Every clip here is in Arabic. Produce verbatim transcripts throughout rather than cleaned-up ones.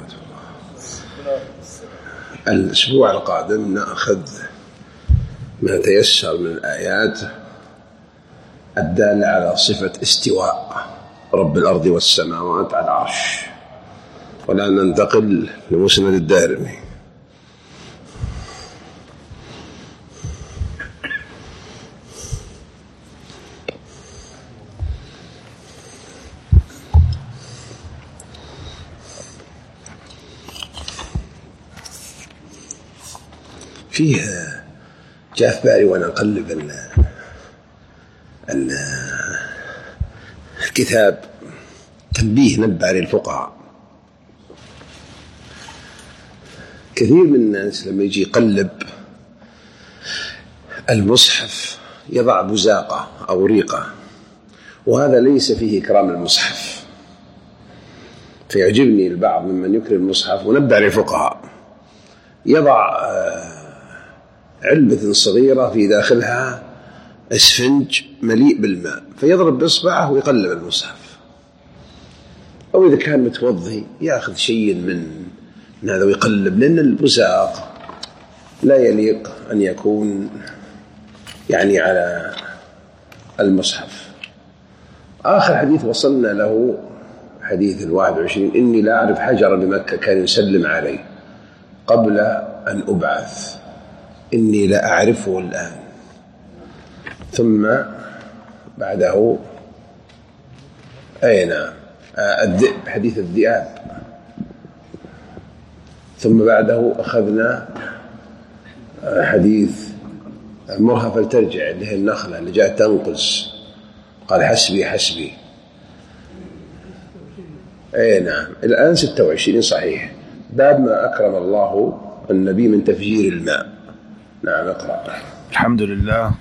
الأسبوع القادم نأخذ ما تيسر من الآيات الدالة على صفة استواء رب الأرض والسماوات على العرش، ولا ننتقل لمسند الدارمي. فيه جاء في بالي وأنا أقلب ال ال الكتاب تنبيه نبه للفقهاء. كثير من الناس لما يجي يقلب المصحف يضع بزاقة أو ريقة، وهذا ليس فيه إكرام المصحف. فيعجبني البعض ممن يكرم المصحف، ونبه للفقهاء، يضع علبة صغيرة في داخلها اسفنج مليء بالماء، فيضرب بإصبعه ويقلب المصحف. أو إذا كان متوضي يأخذ شيء من هذا ويقلب، لأن البزاق لا يليق أن يكون يعني على المصحف. آخر حديث وصلنا له حديث الواحد وعشرين: إني لا أعرف حجرا بمكة كان يسلم علي قبل أن أبعث، إني لا أعرفه الآن. ثم بعده أين الذئب، حديث الذئاب. ثم بعده أخذنا حديث مرها فلترجع، اللي هي النخلة اللي جاءت تنقص، قال حسبي حسبي. أي نعم. الآن ستة وعشرين صحيح، باب ما أكرم الله النبي من تفجير الماء. نعم اقرأ. الحمد لله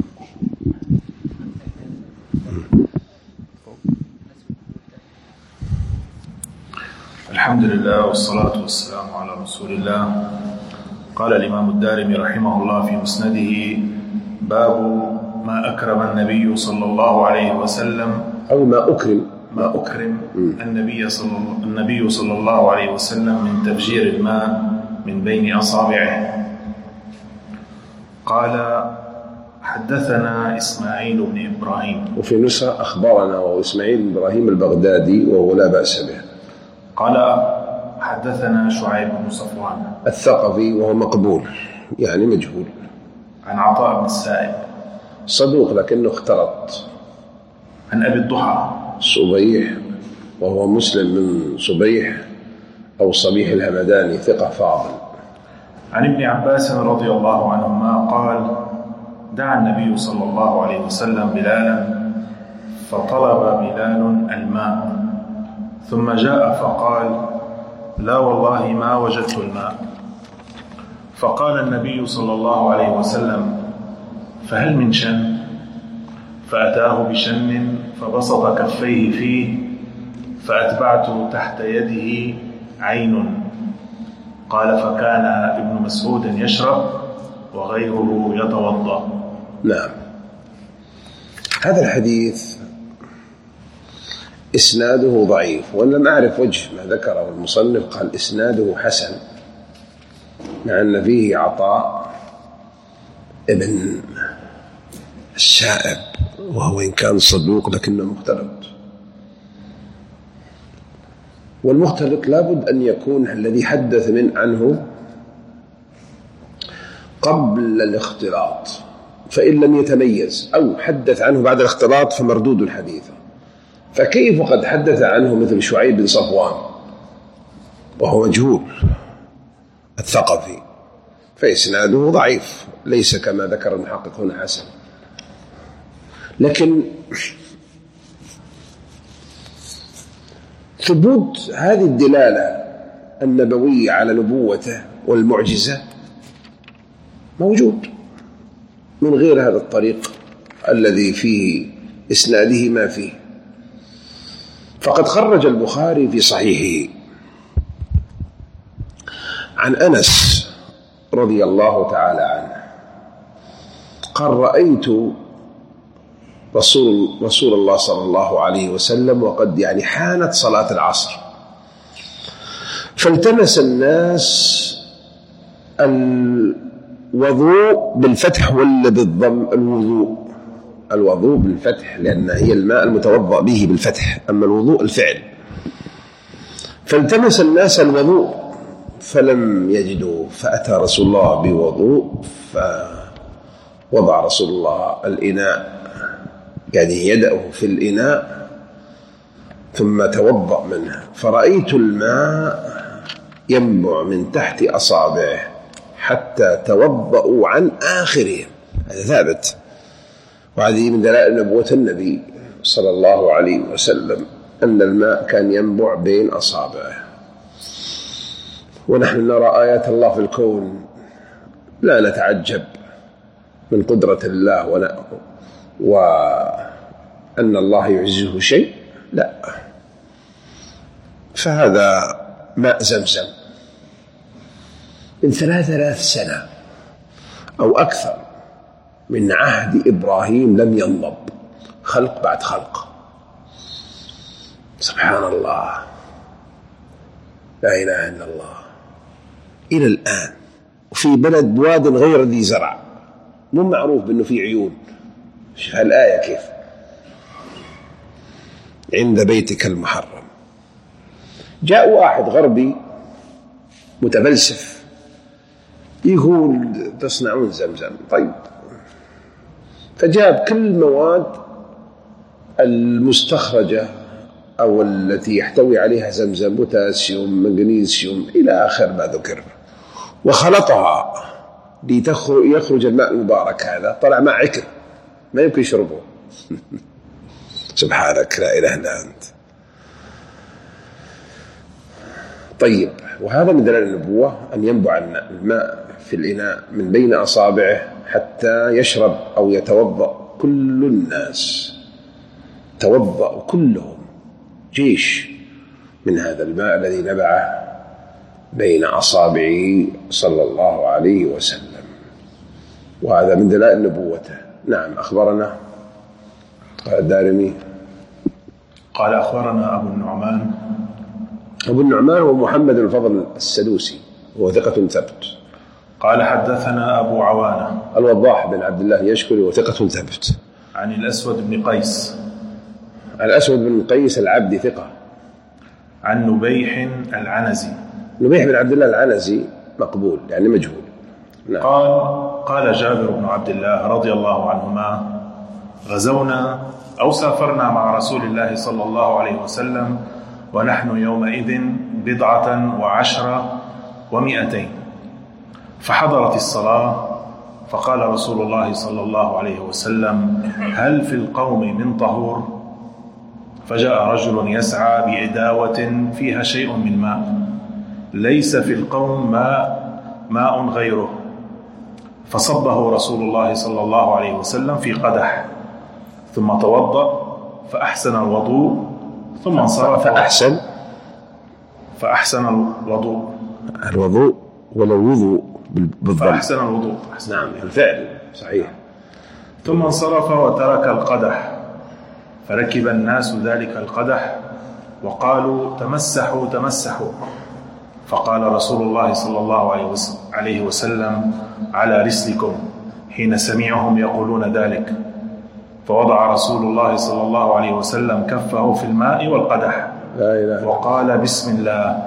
الحمد لله والصلاة والسلام على رسول الله. قال الإمام الدارمي رحمه الله في مسنده: باب ما أكرم النبي صلى الله عليه وسلم، أو ما أكرم ما أكرم النبي صلى النبي صلى الله عليه وسلم من تفجير الماء من بين أصابعه. قال: حدثنا إسماعيل بن إبراهيم، وفي نسخة أخبرنا، وهو إسماعيل بن إبراهيم البغدادي وهو لا بأس به. قال: حدثنا شعيب بن صفوان الثقفي وهو مقبول يعني مجهول، عن عطاء بن السائب صدوق لكنه اختلط، عن أبي الضحى صبيح وهو مسلم من صبيح أو صبيح الهمداني ثقة فاضل، عن ابن عباس رضي الله عنهما قال: دعا النبي صلى الله عليه وسلم بلالا، فطلب بلال الماء، ثم جاء فقال: لا والله ما وجدت الماء. فقال النبي صلى الله عليه وسلم: فهل من شن؟ فأتاه بشن فبسط كفيه فيه، فأتبعت تحت يده عين. قال: فكان ابن مسعود يشرب وغيره يتوضأ. نعم. هذا الحديث إسناده ضعيف، ولم أعرف وجه ما ذكره المصنف، قال إسناده حسن، مع أن فيه عطاء ابن السائب، وهو إن كان صدوق لكنه مختلط، والمختلط لابد أن يكون الذي حدث من عنه قبل الاختلاط، فإن لم يتميز أو حدث عنه بعد الاختلاط فمردود الحديث. فكيف قد حدث عنه مثل شعيب بن صفوان وهو مجهول الثقفي، فإسناده ضعيف، ليس كما ذكر المحقق هنا حسن. لكن ثبوت هذه الدلالة النبوية على نبوته والمعجزة موجود من غير هذا الطريق الذي فيه إسناده ما فيه. فقد خرج البخاري في صحيحه عن أنس رضي الله تعالى عنه قال: رأيت رسول, رسول الله صلى الله عليه وسلم وقد يعني حانت صلاة العصر، فالتمس الناس الوضوء بالفتح ولا بالضم؟ الوضوء الوضوء بالفتح، لأن هي الماء المتوضأ به بالفتح، أما الوضوء الفعل. فالتمس الناس الوضوء فلم يجدوا، فأتى رسول الله بوضوء، فوضع رسول الله الإناء، يعني يده في الإناء، ثم توضأ منه، فرأيت الماء ينبع من تحت أصابعه حتى توضأوا عن آخرهم. هذا ثابت، وهذه من دلائل نبوة النبي صلى الله عليه وسلم أن الماء كان ينبع بين أصابعه. ونحن نرى آيات الله في الكون لا نتعجب من قدرة الله وأن الله يعزه شيء، لا. فهذا ماء زمزم من ثلاثة آلاف سنة أو أكثر، من عهد إبراهيم لم ينضب، خلق بعد خلق. سبحان الله، لا إله إلا الله. إلى الآن وفي بلد بواد غير ذي زرع، مو معروف بأنه في عيون. شوف الآية كيف، عند بيتك المحرم. جاء واحد غربي متفلسف يقول تصنعون زمزم، طيب، فجاب كل المواد المستخرجة أو التي يحتوي عليها زمزم، بوتاسيوم، مغنيسيوم، إلى آخر ما ذكر، وخلطها ليخرج الماء المبارك. هذا طلع ماء عكر ما يمكن يشربه. سبحانك، لا إله إلا أنت. طيب، وهذا من دلائل النبوة أن ينبع الماء في الإناء من بين أصابعه حتى يشرب أو يتوضأ كل الناس، توضأ كلهم جيش من هذا الماء الذي نبعه بين أصابعه صلى الله عليه وسلم، وهذا من دلائل نبوته. نعم، أخبرنا قال الدارمي قال أخبرنا أبو النعمان. أبو النعمان هو محمد الفضل السدوسي، هو ثقة ثبت. قال حدثنا أبو عوانة الوضاح بن عبد الله يشكري، وثقة ثبت. عن الأسود بن قيس. الأسود بن قيس العبدي ثقة. عن نبيح العنزي. نبيح بن عبد الله العنزي مقبول، يعني مجهول. نعم. قال قال جابر بن عبد الله رضي الله عنهما: غزونا أو سافرنا مع رسول الله صلى الله عليه وسلم ونحن يومئذ بضعة وعشرة ومئتين، فحضرت الصلاة، فقال رسول الله صلى الله عليه وسلم: هل في القوم من طهور؟ فجاء رجل يسعى بإداوة فيها شيء من ماء، ليس في القوم ماء ماء غيره، فصبه رسول الله صلى الله عليه وسلم في قدح، ثم توضأ فأحسن الوضوء، ثم انصرف. فأحسن فأحسن الوضوء الوضوء ولا الوضوء بالضبط؟ فأحسن الوضوء. نعم، الفعل صحيح. ثم انصرف وترك القدح، فركب الناس ذلك القدح وقالوا: تمسحوا تمسحوا. فقال رسول الله صلى الله عليه وسلم: على رسلكم، حين سمعهم يقولون ذلك. فوضع رسول الله صلى الله عليه وسلم كفه في الماء والقدح وقال: بسم الله.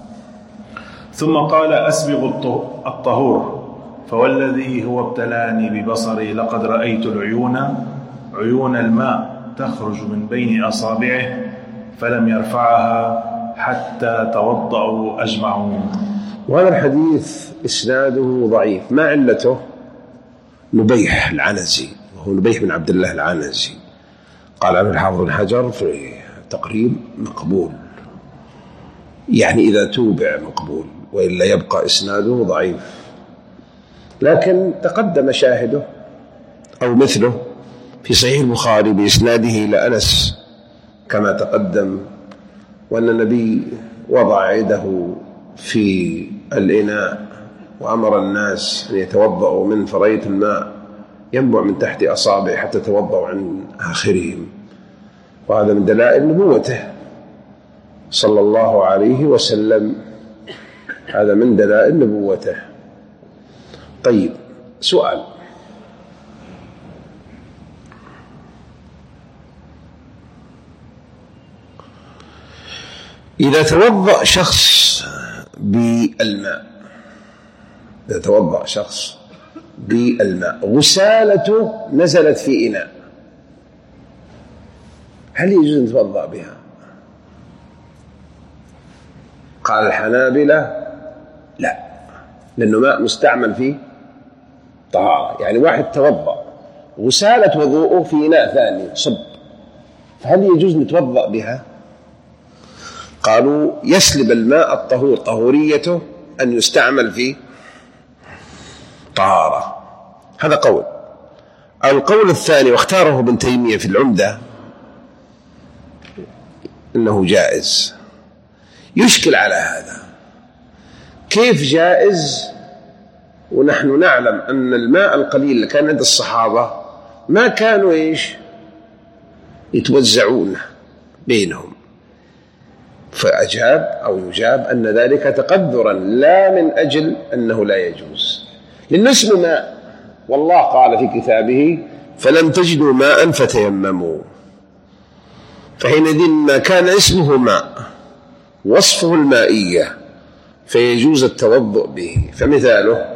ثم قال: أسبغ الطهور، فوالذي هو ابتلاني ببصري لقد رأيت العيون عيون الماء تخرج من بين أصابعه، فلم يرفعها حتى توضأوا أجمعون. وهذا الحديث إسناده ضعيف. ما علته؟ نبيح العنزي، وهو نبيح بن عبد الله العنزي، قال عنه الحافظ بن حجر في تقريب مقبول، يعني إذا توبع مقبول، وإلا يبقى إسناده ضعيف. لكن تقدم شاهده أو مثله في صحيح البخاري بإسناده إلى أنس كما تقدم، وأن النبي وضع يده في الإناء وأمر الناس أن يتوضأوا من فرية الماء ينبع من تحت أصابعه حتى توضأوا عن آخرهم. وهذا من دلائل نبوته صلى الله عليه وسلم. هذا من دلائل نبوته. طيب، سؤال: إذا توضأ شخص بالماء إذا توضأ شخص بالماء غسالته نزلت في إناء، هل يجوز أن يتوضأ بها؟ قال الحنابلة لا، لأنه ماء مستعمل فيه طهارة. يعني واحد توضأ غسالة وضوءه في إناء ثاني صب، فهل يجوز نتوضأ بها؟ قالوا يسلب الماء الطهور طهوريته أن يستعمل في طهارة. هذا قول. القول الثاني واختاره ابن تيمية في العمدة إنه جائز. يشكل على هذا، كيف جائز ونحن نعلم أن الماء القليل اللي كان عند الصحابة ما كانوا إيش يتوزعون بينهم؟ فأجاب أو يجاب أن ذلك تقدرا لا من أجل أنه لا يجوز، لأنه اسمه ماء، والله قال في كتابه فلم تجدوا ماء فتيمموا، فحينئذ ما كان اسمه ماء وصفه المائية فيجوز التوضؤ به. فمثاله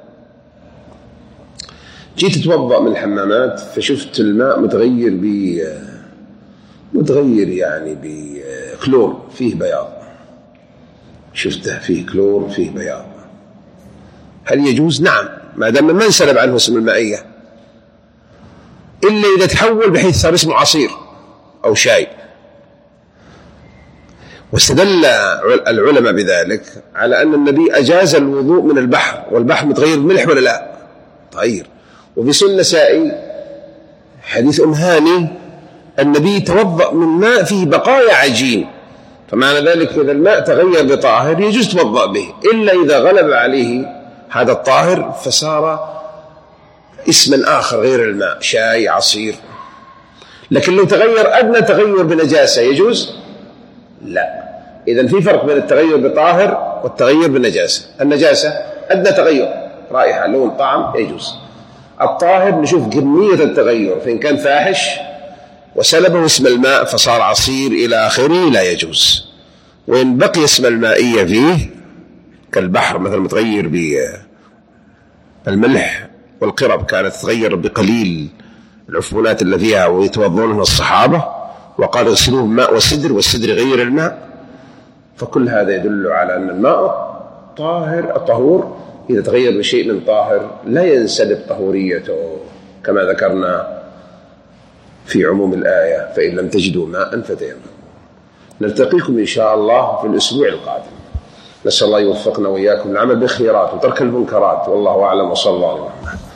جيت تتوضأ من الحمامات فشفت الماء متغير ب متغير يعني بكلور فيه بياض، شفته فيه كلور فيه بياض، هل يجوز؟ نعم، ما دام ما انسلب عنه اسم المائية، إلا إذا تحول بحيث صار اسمه عصير أو شاي. واستدل العلماء بذلك على أن النبي أجاز الوضوء من البحر، والبحر متغير بملح ولا لا؟ تغير. وفي سنن النسائي حديث أم هاني النبي توضأ من ماء فيه بقايا عجين، فمعنى ذلك إذا الماء تغير بطاهر يجوز توضأ به، إلا إذا غلب عليه هذا الطاهر فصار اسما آخر غير الماء، شاي، عصير. لكن لو تغير أدنى تغير بنجاسة يجوز؟ لا. إذن في فرق بين التغير بطاهر والتغير بالنجاسة. النجاسة أدنى تغير، رائحة، لون، طعم، يجوز. الطاهر نشوف كمية التغير، فإن كان فاحش وسلبه اسم الماء فصار عصير إلى آخره لا يجوز. وإن بقي اسم المائية فيه كالبحر مثلا متغير بالملح، والقرب كانت تتغير بقليل العفونات اللي فيها ويتوضون الصحابة وقال اغسلوه الماء والسدر، والسدر غير الماء، فكل هذا يدل على أن الماء طاهر الطهور إذا تغير بشيء من طاهر لا ينسلب طهوريته، كما ذكرنا في عموم الآية فإن لم تجدوا ماء فتيمموا. نلتقيكم إن شاء الله في الأسبوع القادم. نسأل الله يوفقنا وإياكم العمل بالخيرات وترك المنكرات، والله أعلم، وصلى الله عليه وسلم.